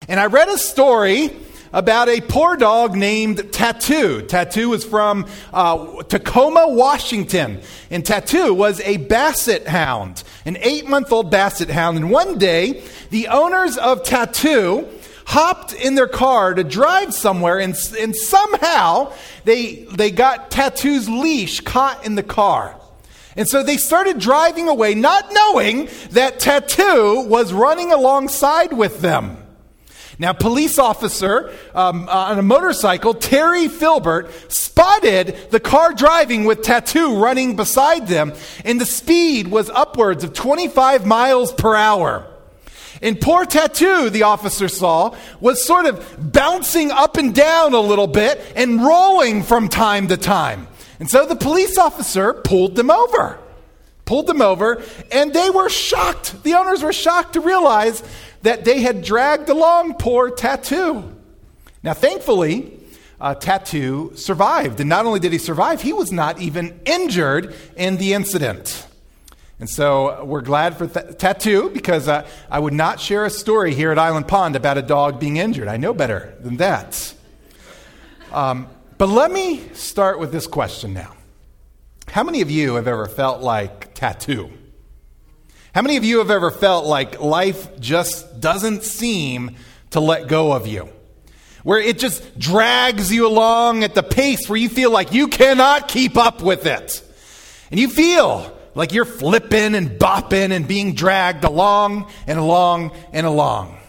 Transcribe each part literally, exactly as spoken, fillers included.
And I read a story about a poor dog named Tattoo. Tattoo was from uh, Tacoma, Washington. And Tattoo was a basset hound, an eight-month-old basset hound. And one day, the owners of Tattoo hopped in their car to drive somewhere, and, and somehow they, they got Tattoo's leash caught in the car. And so they started driving away, not knowing that Tattoo was running alongside with them. Now, police officer um, uh, on a motorcycle, Terry Filbert, spotted the car driving with Tattoo running beside them, and the speed was upwards of twenty-five miles per hour. And poor Tattoo, the officer saw, was sort of bouncing up and down a little bit and rolling from time to time. And so the police officer pulled them over. Pulled them over, and they were shocked. The owners were shocked to realize that they had dragged along poor Tattoo. Now, thankfully, uh, Tattoo survived. And not only did he survive, he was not even injured in the incident. And so we're glad for th- Tattoo, because uh, I would not share a story here at Island Pond about a dog being injured. I know better than that. Um, but let me start with this question now. How many of you have ever felt like Tattoo? How many of you have ever felt like life just doesn't seem to let go of you? Where it just drags you along at the pace where you feel like you cannot keep up with it. And you feel like you're flipping and bopping and being dragged along and along and along.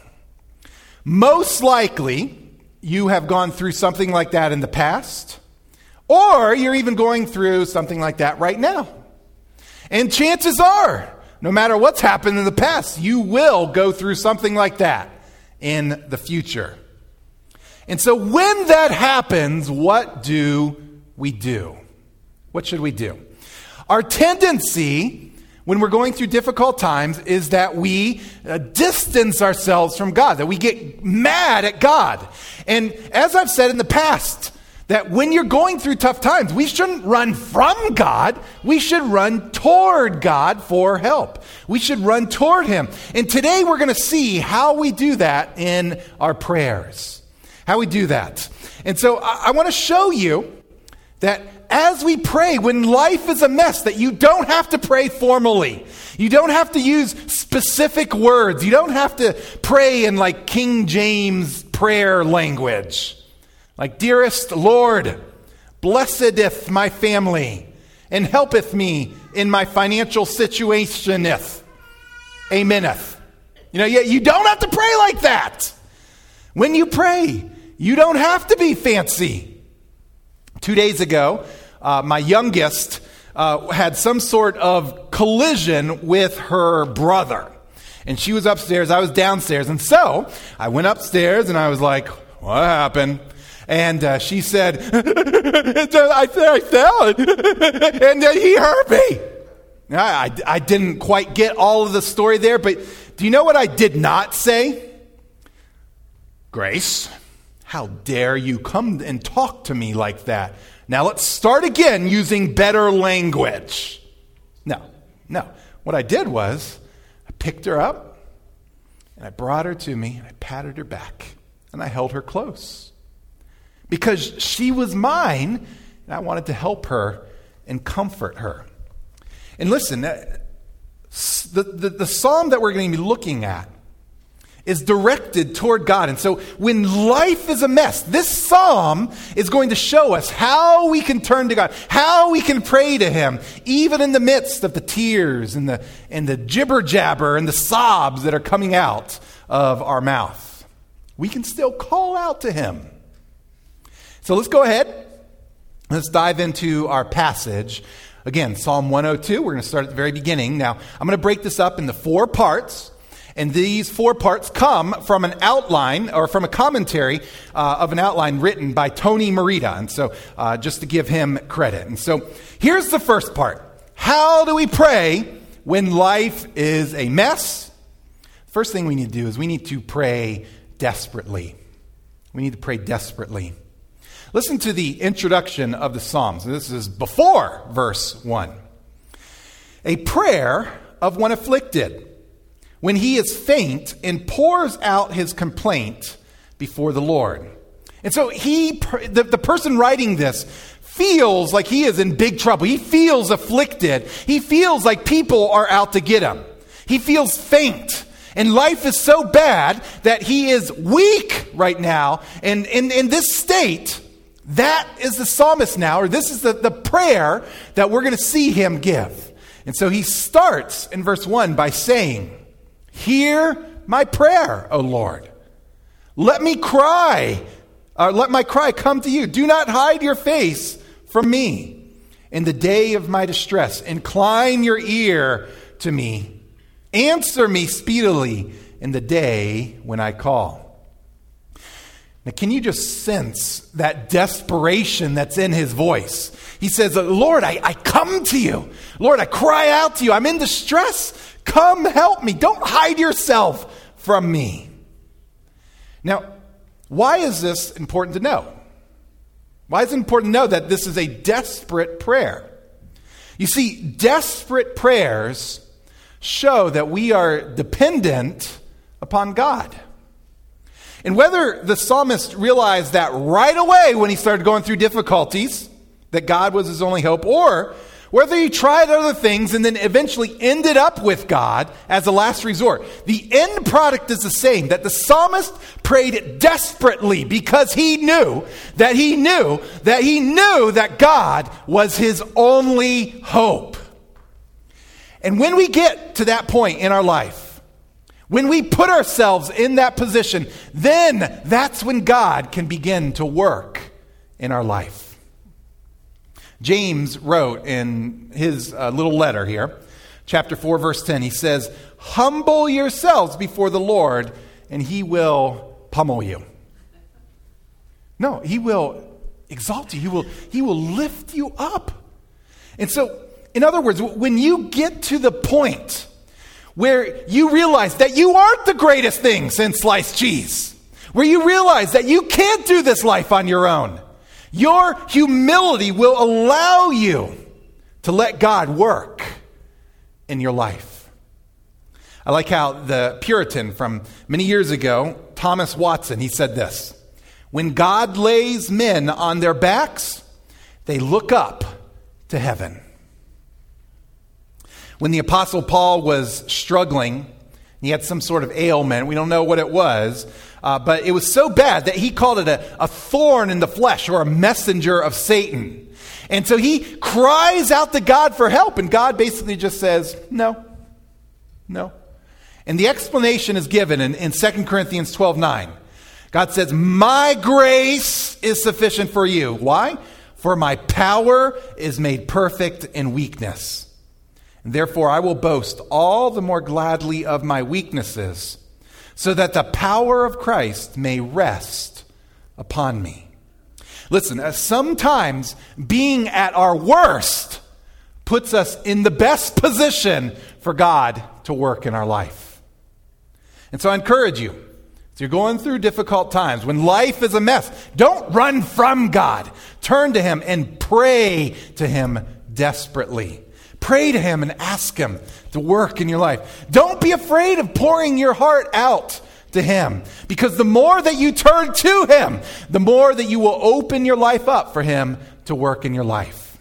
Most likely, you have gone through something like that in the past, or you're even going through something like that right now. And chances are, no matter what's happened in the past, you will go through something like that in the future. And so when that happens, what do we do? What should we do? Our tendency when we're going through difficult times is that we uh, distance ourselves from God, that we get mad at God. And as I've said in the past, that when you're going through tough times, we shouldn't run from God. We should run toward God for help. We should run toward Him. And today we're going to see how we do that in our prayers. How we do that. And so I, I want to show you that as we pray, when life is a mess, that you don't have to pray formally. You don't have to use specific words. You don't have to pray in like King James prayer language. Like, dearest Lord, blessedeth my family, and helpeth me in my financial situationeth. Ameneth. You know, you don't have to pray like that. When you pray, you don't have to be fancy. Two days ago, uh, my youngest uh, had some sort of collision with her brother. And she was upstairs, I was downstairs. And so, I went upstairs and I was like, what happened? And uh, she said, I, I fell, and uh, he hurt me. I, I, I didn't quite get all of the story there, but do you know what I did not say? Grace, how dare you come and talk to me like that? Now let's start again using better language. No, no. What I did was, I picked her up, and I brought her to me, and I patted her back, and I held her close. Because she was mine, and I wanted to help her and comfort her. And listen, the, the, the psalm that we're going to be looking at is directed toward God. And so when life is a mess, this psalm is going to show us how we can turn to God, how we can pray to Him, even in the midst of the tears and the, and the jibber jabber and the sobs that are coming out of our mouth. We can still call out to Him. So let's go ahead. Let's dive into our passage. Again, Psalm one oh two. We're going to start at the very beginning. Now, I'm going to break this up into four parts. And these four parts come from an outline or from a commentary uh, of an outline written by Tony Merida. And so uh, just to give him credit. And so here's the first part. How do we pray when life is a mess? First thing we need to do is we need to pray desperately. We need to pray desperately. Listen to the introduction of the Psalms. This is before verse one. A prayer of one afflicted. when he is faint and pours out his complaint before the Lord. And so he, the, the person writing this feels like he is in big trouble. He feels afflicted. He feels like people are out to get him. He feels faint. And life is so bad that he is weak right now. And in, in this state, that is the psalmist now, or this is the, the prayer that we're going to see him give. And so he starts in verse one by saying, "Hear my prayer, O Lord. Let me cry, or let my cry come to you. Do not hide your face from me in the day of my distress. Incline your ear to me. Answer me speedily in the day when I call." Now, can you just sense that desperation that's in his voice? He says, "Lord, I, I come to you. Lord, I cry out to you. I'm in distress. Come help me. Don't hide yourself from me." Now, why is this important to know? Why is it important to know that this is a desperate prayer? You see, desperate prayers show that we are dependent upon God. And whether the psalmist realized that right away when he started going through difficulties, that God was his only hope, or whether he tried other things and then eventually ended up with God as a last resort, the end product is the same, that the psalmist prayed desperately because he knew that he knew that he knew that God was his only hope. And when we get to that point in our life, when we put ourselves in that position, then that's when God can begin to work in our life. James wrote in his uh, little letter here, chapter four, verse ten, he says, "Humble yourselves before the Lord, and he will pummel you." No, he will exalt you. He will, he will lift you up. And so, in other words, when you get to the point where you realize that you aren't the greatest thing since sliced cheese, where you realize that you can't do this life on your own, your humility will allow you to let God work in your life. I like how the Puritan from many years ago, Thomas Watson, he said this: "When God lays men on their backs, they look up to heaven." When the Apostle Paul was struggling, he had some sort of ailment. We don't know what it was, uh, but it was so bad that he called it a, a thorn in the flesh, or a messenger of Satan. And so he cries out to God for help, and God basically just says, no, no. And the explanation is given in, in Second Corinthians twelve nine. God says, "My grace is sufficient for you." Why? "For my power is made perfect in weakness. And therefore I will boast all the more gladly of my weaknesses, so that the power of Christ may rest upon me." Listen, uh, sometimes being at our worst puts us in the best position for God to work in our life. And so I encourage you, if you're going through difficult times, when life is a mess, don't run from God. Turn to him and pray to him desperately. Pray to him and ask him to work in your life. Don't be afraid of pouring your heart out to him, because the more that you turn to him, the more that you will open your life up for him to work in your life.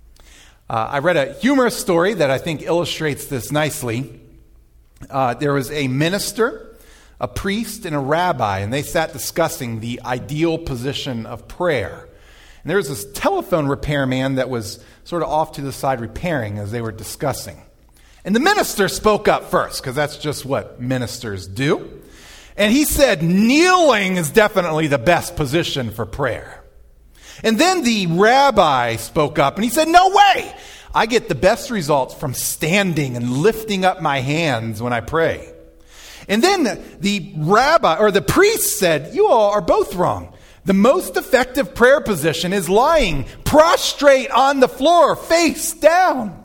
Uh, I read a humorous story that I think illustrates this nicely. Uh, there was a minister, a priest, and a rabbi, and they sat discussing the ideal position of prayer. And there was this telephone repairman that was sort of off to the side repairing as they were discussing. And the minister spoke up first, because that's just what ministers do. And he said, "Kneeling is definitely the best position for prayer." And then the rabbi spoke up and he said, "No way! I get the best results from standing and lifting up my hands when I pray." And then the, the rabbi, or the priest said, "You all are both wrong. The most effective prayer position is lying prostrate on the floor, face down."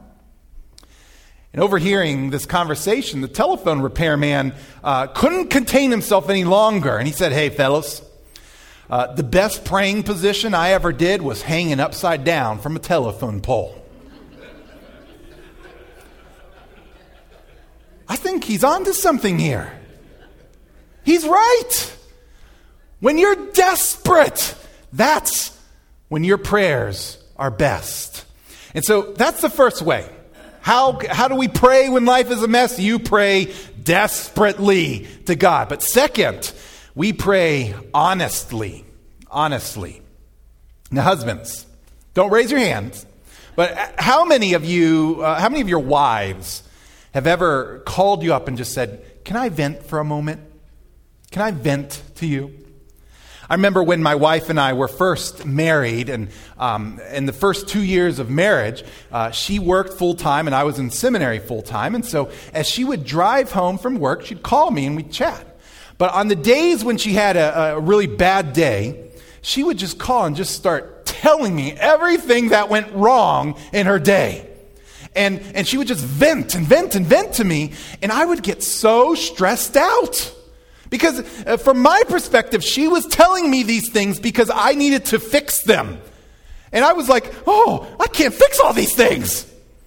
And overhearing this conversation, the telephone repairman uh, couldn't contain himself any longer. And he said, "Hey, fellas, uh, the best praying position I ever did was hanging upside down from a telephone pole." I think he's onto something here. He's right. When you're desperate, that's when your prayers are best. And so that's the first way. How, how do we pray when life is a mess? You pray desperately to God. But second, we pray honestly. Honestly. Now, husbands, don't raise your hands. But how many of you, uh, how many of your wives have ever called you up and just said, "Can I vent for a moment? Can I vent to you?" I remember when my wife and I were first married, and um, in the first two years of marriage, uh, she worked full-time and I was in seminary full-time. And so as she would drive home from work, she'd call me and we'd chat. But on the days when she had a, a really bad day, she would just call and just start telling me everything that went wrong in her day. And, and she would just vent and vent and vent to me, and I would get so stressed out. Because uh, from my perspective, she was telling me these things because I needed to fix them. And I was like, oh, I can't fix all these things.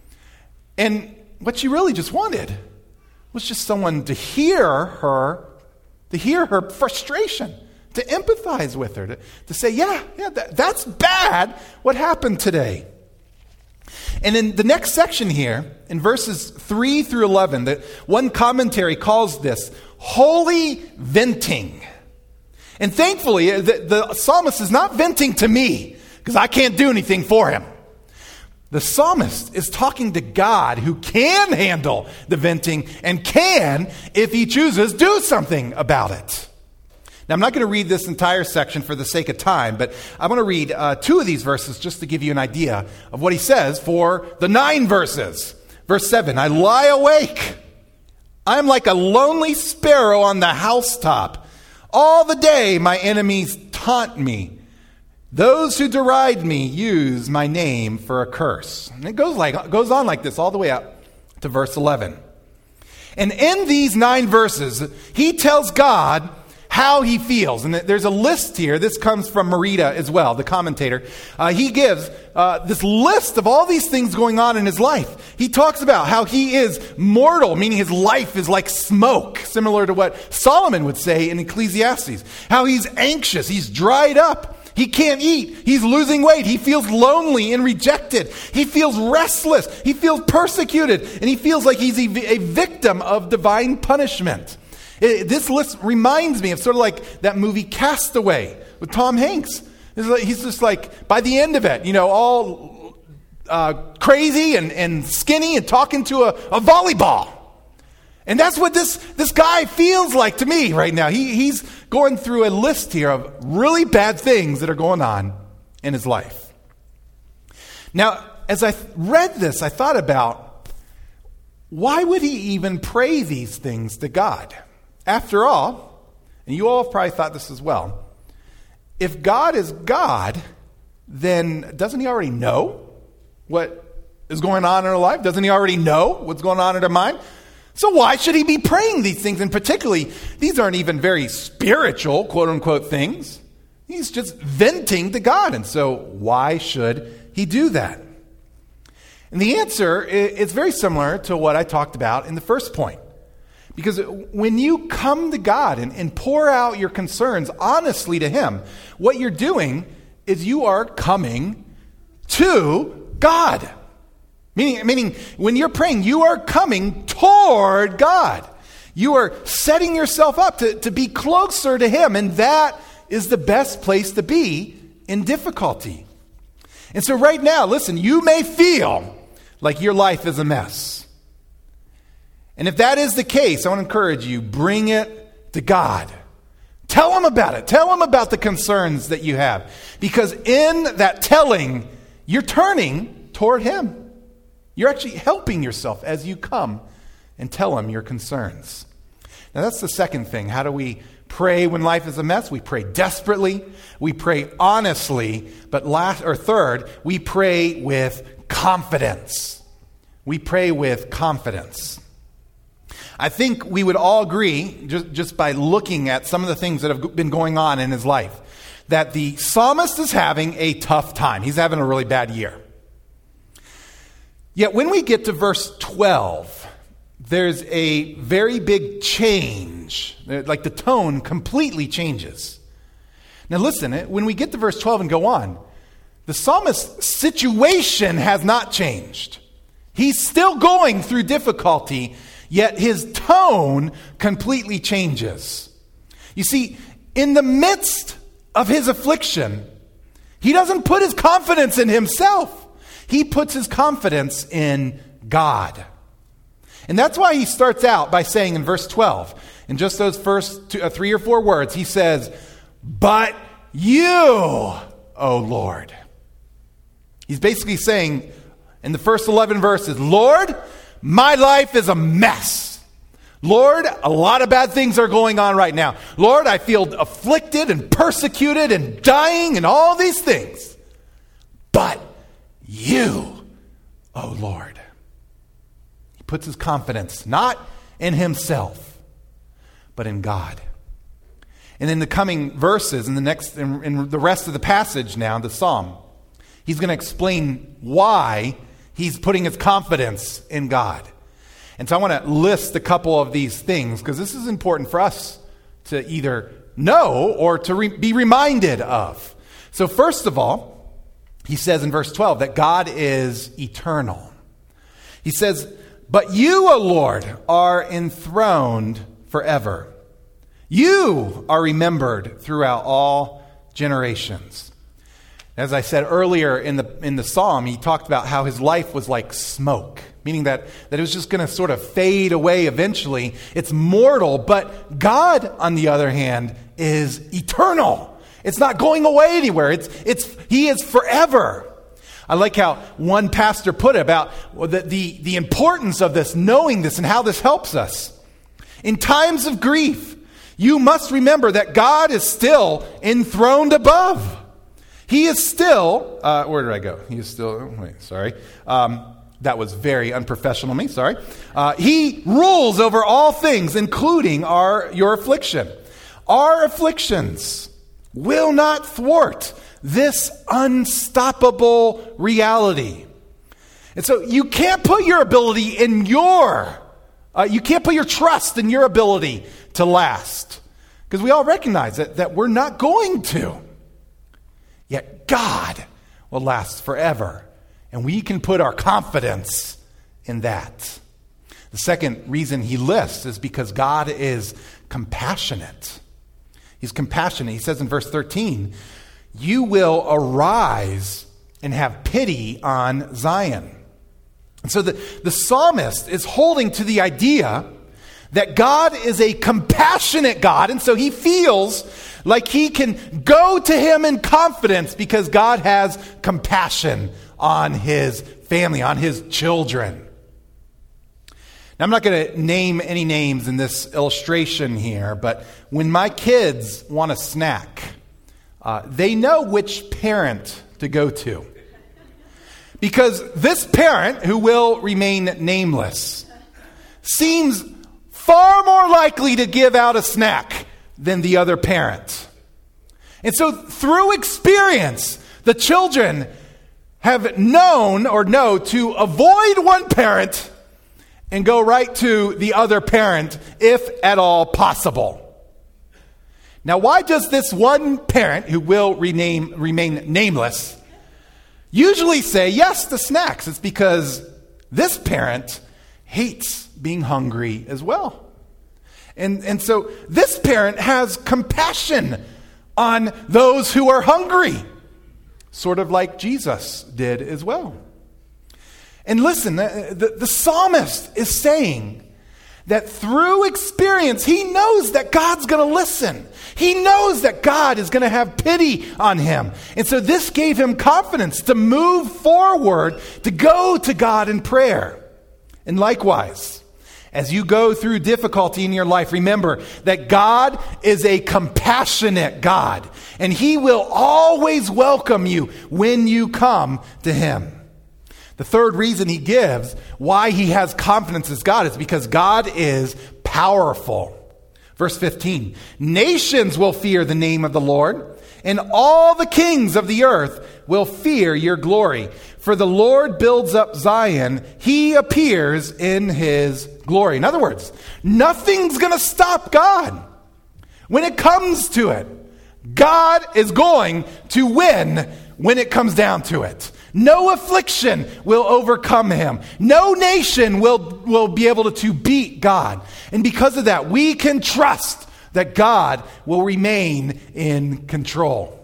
And what she really just wanted was just someone to hear her, to hear her frustration, to empathize with her, to, to say, yeah, yeah, that, that's bad what happened today. And in the next section here, in verses three through eleven, the one commentary calls this holy venting. And thankfully, the, the psalmist is not venting to me, because I can't do anything for him. The psalmist is talking to God, who can handle the venting and can, if he chooses, do something about it. Now, I'm not going to read this entire section for the sake of time, but I'm going to read uh, two of these verses just to give you an idea of what he says for the nine verses. Verse seven, I lie awake. I am like a lonely sparrow on the housetop. All the day my enemies taunt me. Those who deride me use my name for a curse. And it goes like goes on like this all the way up to verse eleven. And in these nine verses, he tells God how he feels. And there's a list here. This comes from Merida as well, the commentator. Uh, he gives uh, this list of all these things going on in his life. He talks about how he is mortal, meaning his life is like smoke, similar to what Solomon would say in Ecclesiastes. How he's anxious, he's dried up. He can't eat. He's losing weight. He feels lonely and rejected. He feels restless. He feels persecuted. And he feels like he's a, a victim of divine punishment. It, this list reminds me of sort of like that movie Castaway with Tom Hanks. Like, he's just like, by the end of it, you know, all uh, crazy and, and skinny and talking to a, a volleyball. And that's what this, this guy feels like to me right now. He, he's going through a list here of really bad things that are going on in his life. Now, as I read this, I thought about, why would he even pray these things to God? After all, and you all have probably thought this as well, if God is God, then doesn't he already know what is going on in our life? Doesn't he already know what's going on in our mind? So why should he be praying these things? And particularly, these aren't even very spiritual, quote unquote, things. He's just venting to God. And so why should he do that? And the answer is very similar to what I talked about in the first point. Because when you come to God and, and pour out your concerns honestly to him, what you're doing is you are coming to God. Meaning, meaning when you're praying, you are coming toward God. You are setting yourself up to, to be closer to him. And that is the best place to be in difficulty. And so right now, listen, you may feel like your life is a mess. And if that is the case, I want to encourage you, bring it to God. Tell him about it. Tell him about the concerns that you have. Because in that telling, you're turning toward him. You're actually helping yourself as you come and tell him your concerns. Now that's the second thing. How do we pray when life is a mess? We pray desperately. We pray honestly. But last or third, we pray with confidence. We pray with confidence. I think we would all agree, just, just by looking at some of the things that have been going on in his life, that the psalmist is having a tough time. He's having a really bad year. Yet when we get to verse twelve, there's a very big change. Like the tone completely changes. Now listen, when we get to verse twelve and go on, the psalmist's situation has not changed. He's still going through difficulty, yet his tone completely changes. You see, in the midst of his affliction, he doesn't put his confidence in himself. He puts his confidence in God. And that's why he starts out by saying in verse twelve, in just those first two, uh, three or four words, he says, "But you, O Lord." He's basically saying in the first eleven verses, Lord, my life is a mess. Lord, a lot of bad things are going on right now. Lord, I feel afflicted and persecuted and dying and all these things. But you, O Lord. He puts his confidence not in himself, but in God. And in the coming verses, in the next, in, in the rest of the passage now, the psalm, he's going to explain why he's putting his confidence in God. And so I want to list a couple of these things because this is important for us to either know or to re- be reminded of. So first of all, he says in verse twelve that God is eternal. He says, "But you, O Lord, are enthroned forever. You are remembered throughout all generations." As I said earlier in the in the psalm, he talked about how his life was like smoke, meaning that, that it was just going to sort of fade away eventually. It's mortal, but God, on the other hand, is eternal. It's not going away anywhere. It's it's he is forever. I like how one pastor put it about the, the, the importance of this, knowing this, and how this helps us. In times of grief, you must remember that God is still enthroned above. He is still, uh, where did I go? He is still, wait, sorry. Um, that was very unprofessional of me, sorry. Uh, he rules over all things, including our your affliction. Our afflictions will not thwart this unstoppable reality. And so you can't put your ability in your, uh, you can't put your trust in your ability to last. Because we all recognize that, that we're not going to. Yet God will last forever. And we can put our confidence in that. The second reason he lists is because God is compassionate. He's compassionate. He says in verse thirteen, "You will arise and have pity on Zion." And so the, the psalmist is holding to the idea that God is a compassionate God, and so he feels like he can go to him in confidence because God has compassion on his family, on his children. Now, I'm not going to name any names in this illustration here, but when my kids want a snack, uh, they know which parent to go to. Because this parent, who will remain nameless, seems far more likely to give out a snack than the other parent. And so through experience, the children have known or know to avoid one parent and go right to the other parent if at all possible. Now, why does this one parent, who will rename, remain nameless, usually say yes to snacks? It's because this parent hates being hungry as well. And, and so this parent has compassion on those who are hungry, sort of like Jesus did as well. And listen, the, the, the psalmist is saying that through experience, he knows that God's going to listen. He knows that God is going to have pity on him. And so this gave him confidence to move forward, to go to God in prayer. And likewise, as you go through difficulty in your life, remember that God is a compassionate God, and he will always welcome you when you come to him. The third reason he gives why he has confidence as God is because God is powerful. Verse fifteen, "Nations will fear the name of the Lord, and all the kings of the earth will fear your glory. For the Lord builds up Zion. He appears in his glory. In other words, nothing's going to stop God. When it comes to it, God is going to win when it comes down to it. No affliction will overcome him. No nation will, will be able to, to beat God. And because of that, we can trust that God will remain in control.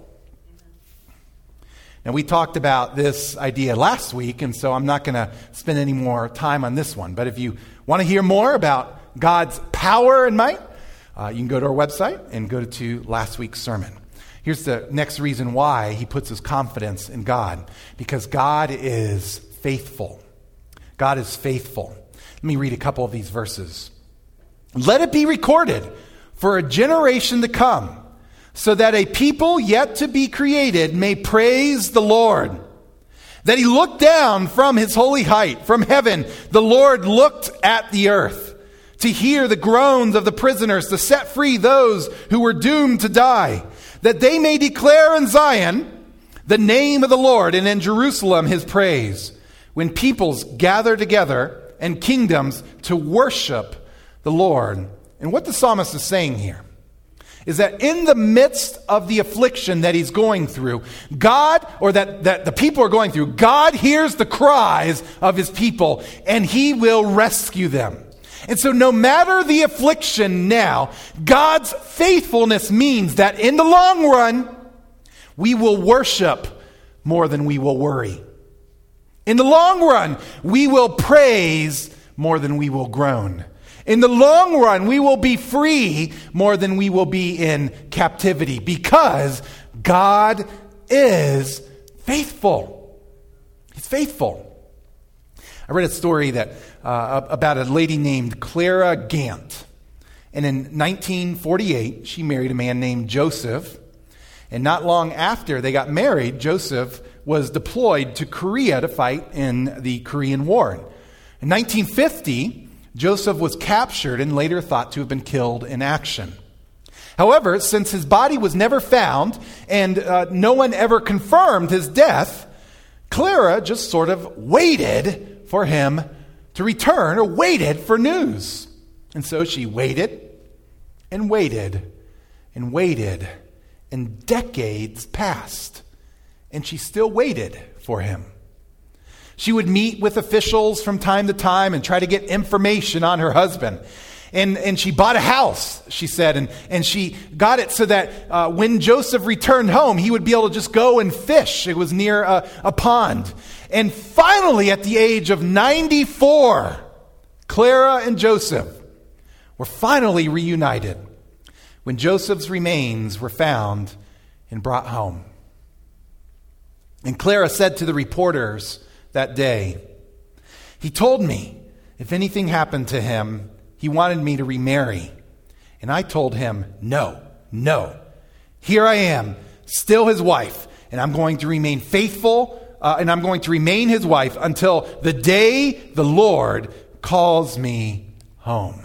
Now, we talked about this idea last week, and so I'm not going to spend any more time on this one. But if you want to hear more about God's power and might, uh, you can go to our website and go to last week's sermon. Here's the next reason why he puts his confidence in God. Because God is faithful. God is faithful. Let me read a couple of these verses. Let it be recorded for a generation to come, so that a people yet to be created may praise the Lord. That he looked down from his holy height, from heaven, the Lord looked at the earth, to hear the groans of the prisoners, to set free those who were doomed to die, that they may declare in Zion the name of the Lord, and in Jerusalem his praise, when peoples gather together and kingdoms to worship the Lord. And what the psalmist is saying here is that in the midst of the affliction that he's going through, God, or that, that the people are going through, God hears the cries of his people, and he will rescue them. And so no matter the affliction now, God's faithfulness means that in the long run, we will worship more than we will worry. In the long run, we will praise more than we will groan. In the long run, we will be free more than we will be in captivity, because God is faithful. He's faithful. I read a story that uh, about a lady named Clara Gant. And in nineteen forty-eight, she married a man named Joseph. And not long after they got married, Joseph was deployed to Korea to fight in the Korean War. In nineteen fifty, Joseph was captured and later thought to have been killed in action. However, since his body was never found and uh, no one ever confirmed his death, Clara just sort of waited for him to return, or waited for news. And so she waited and waited and waited, and decades passed, and she still waited for him. She would meet with officials from time to time and try to get information on her husband. And, and she bought a house, she said, and, and she got it so that uh, when Joseph returned home, he would be able to just go and fish. It was near a, a pond. And finally, at the age of ninety-four, Clara and Joseph were finally reunited when Joseph's remains were found and brought home. And Clara said to the reporters that day, "He told me if anything happened to him, he wanted me to remarry. And I told him, no, no. Here I am, still his wife, and I'm going to remain faithful, uh, and I'm going to remain his wife until the day the Lord calls me home."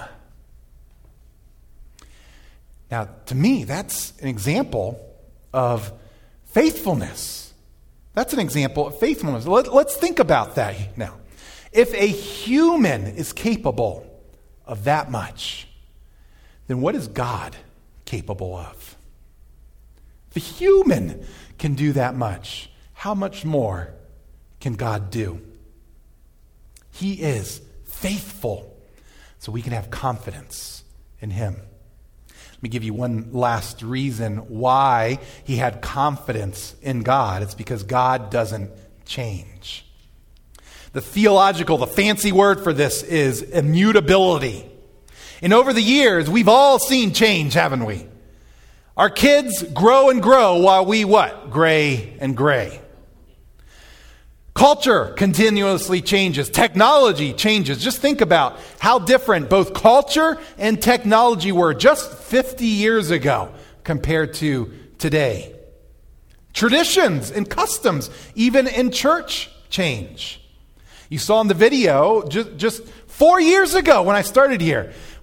Now, to me, that's an example of faithfulness. That's an example of faithfulness. Let, let's think about that now. If a human is capable of that much, then what is God capable of? If a human can do that much, how much more can God do? He is faithful, so we can have confidence in him. Let me give you one last reason why he had confidence in God. It's because God doesn't change. The theological, the fancy word for this is immutability. And over the years, we've all seen change, haven't we? Our kids grow and grow while we what? Gray and gray. Culture continuously changes. Technology changes. Just think about how different both culture and technology were just fifty years ago compared to today. Traditions and customs, even in church, change. You saw in the video just, just four years ago when I started here,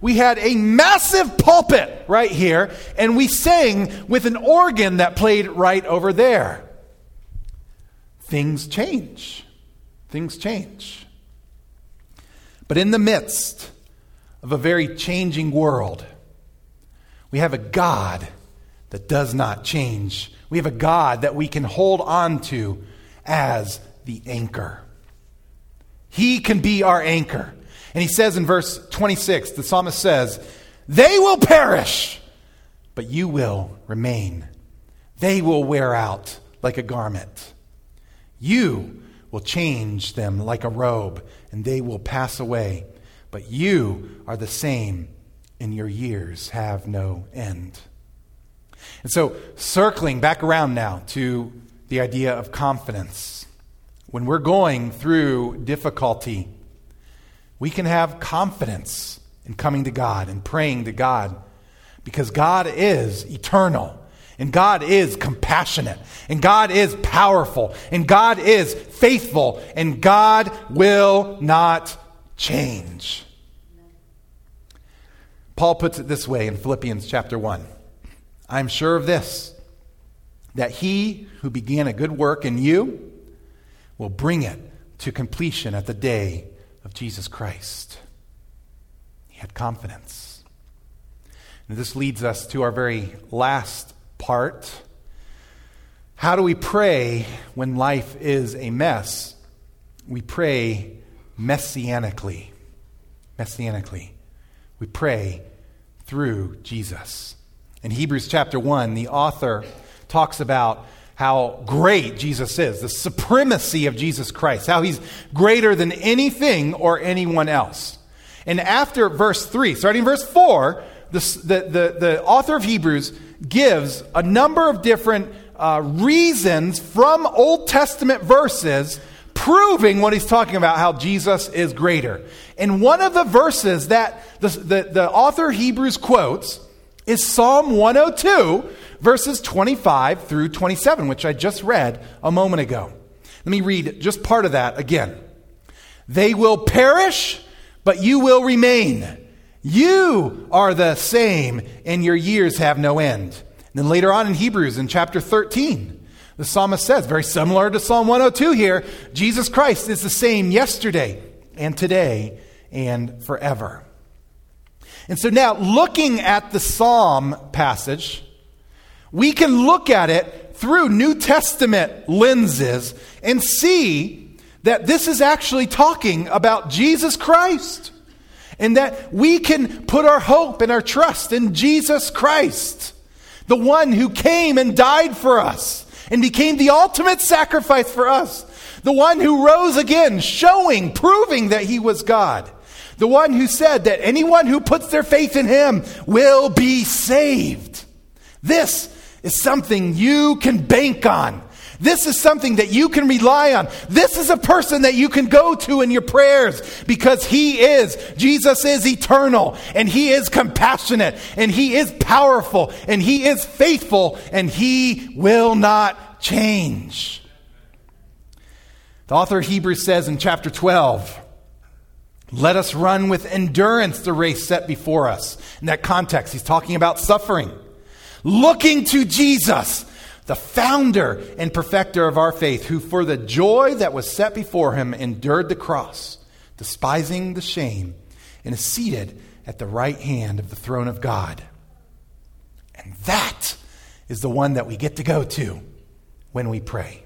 we had a massive pulpit right here, and we sang with an organ that played right over there. Things change. Things change. But in the midst of a very changing world, we have a God that does not change. We have a God that we can hold on to as the anchor. He can be our anchor. And he says in verse twenty-six, the psalmist says, they will perish, but you will remain. They will wear out like a garment. You will change them like a robe, and they will pass away. But you are the same, and your years have no end. And so, circling back around now to the idea of confidence. When we're going through difficulty, we can have confidence in coming to God and praying to God, because God is eternal, and God is compassionate, and God is powerful, and God is faithful, and God will not change. Paul puts it this way in Philippians chapter one. I'm sure of this, that he who began a good work in you will bring it to completion at the day of Jesus Christ. He had confidence. And this leads us to our very last part. How do we pray when life is a mess? We pray messianically. Messianically. We pray through Jesus. In Hebrews chapter one, the author talks about how great Jesus is, the supremacy of Jesus Christ, how he's greater than anything or anyone else. And after verse three, starting verse four, the, the, the, the author of Hebrews gives a number of different uh, reasons from Old Testament verses proving what he's talking about, how Jesus is greater. And one of the verses that the, the, the author of Hebrews quotes is Psalm one oh two, verses twenty-five through twenty-seven, which I just read a moment ago. Let me read just part of that again. They will perish, but you will remain. You are the same, and your years have no end. And then later on in Hebrews, in chapter thirteen, the psalmist says, very similar to Psalm one oh two here, Jesus Christ is the same yesterday and today and forever. And so now, looking at the Psalm passage, we can look at it through New Testament lenses and see that this is actually talking about Jesus Christ, and that we can put our hope and our trust in Jesus Christ, the one who came and died for us and became the ultimate sacrifice for us, the one who rose again, showing, proving that he was God. The one who said that anyone who puts their faith in him will be saved. This is something you can bank on. This is something that you can rely on. This is a person that you can go to in your prayers, because he is, Jesus is eternal, and he is compassionate, and he is powerful, and he is faithful, and he will not change. The author of Hebrews says in chapter twelve, let us run with endurance the race set before us. In that context, he's talking about suffering. Looking to Jesus, the founder and perfecter of our faith, who for the joy that was set before him endured the cross, despising the shame, and is seated at the right hand of the throne of God. And that is the one that we get to go to when we pray.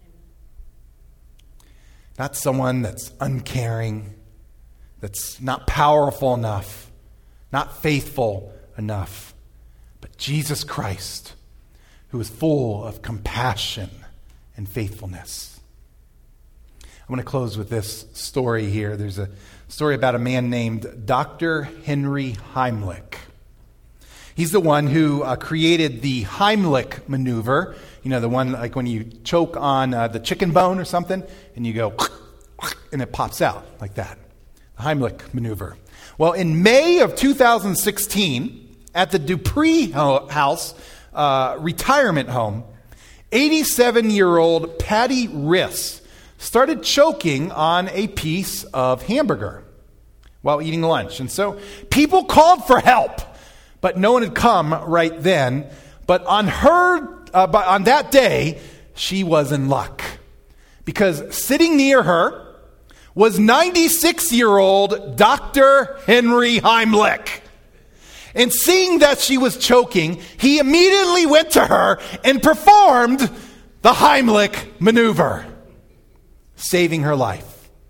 Not someone that's uncaring, that's not powerful enough, not faithful enough, but Jesus Christ, who is full of compassion and faithfulness. I'm going to close with this story here. There's a story about a man named Doctor Henry Heimlich. He's the one who uh, created the Heimlich maneuver. You know, the one like when you choke on uh, the chicken bone or something, and you go, and it pops out like that. The Heimlich maneuver. Well, in May of two thousand sixteen, at the Dupree House uh, retirement home, eighty-seven-year-old Patty Riss started choking on a piece of hamburger. while eating lunch. And so people called for help, but no one had come right then. But on her, uh, but on that day, she was in luck, because sitting near her was ninety-six-year-old Doctor Henry Heimlich. And seeing that she was choking, he immediately went to her and performed the Heimlich maneuver, saving her life.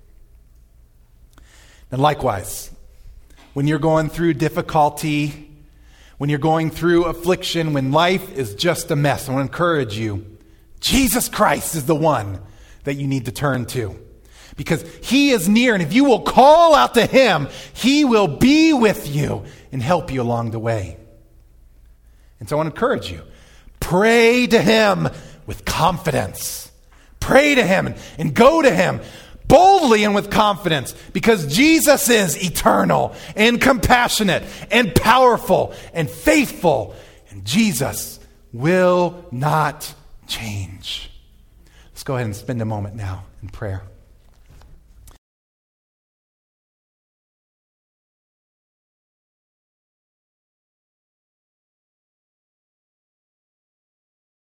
And likewise, when you're going through difficulty, when you're going through affliction, when life is just a mess, I want to encourage you, Jesus Christ is the one that you need to turn to. Because he is near, and if you will call out to him, he will be with you and help you along the way. And so I want to encourage you, pray to him with confidence. Pray to him and, and go to him boldly and with confidence, because Jesus is eternal and compassionate and powerful and faithful, and Jesus will not change. Let's go ahead and spend a moment now in prayer.